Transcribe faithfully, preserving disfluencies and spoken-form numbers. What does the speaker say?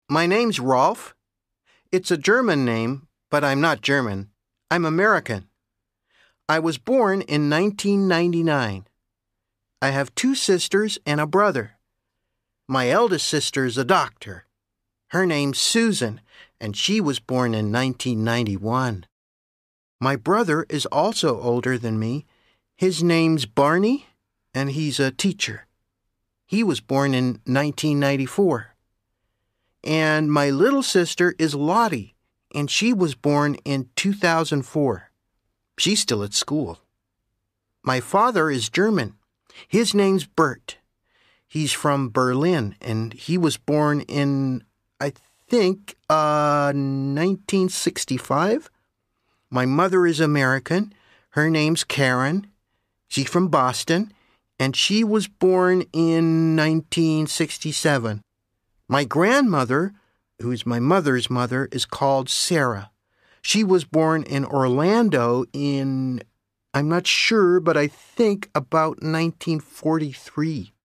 My name's Rolf. It's a German name, but I'm not German. I'm American. I was born in nineteen ninety-nine. I have two sisters and a brother. My eldest sister's a doctor. Her name's Susan, and she was born in nineteen ninety-one. My brother is also older than me. His name's Barney, and he's a teacher. He was born in nineteen ninety-four. And my little sister is Lottie, and she was born in two thousand four. She's still at school. My father is German. His name's Bert. He's from Berlin, and he was born in, I think, uh, nineteen sixty-five. My mother is American. Her name's Karen. She's from Boston, and she was born in nineteen sixty-seven. My grandmother, who's my mother's mother, is called Sarah. She was born in Orlando in, I'm not sure, but I think about nineteen forty-three.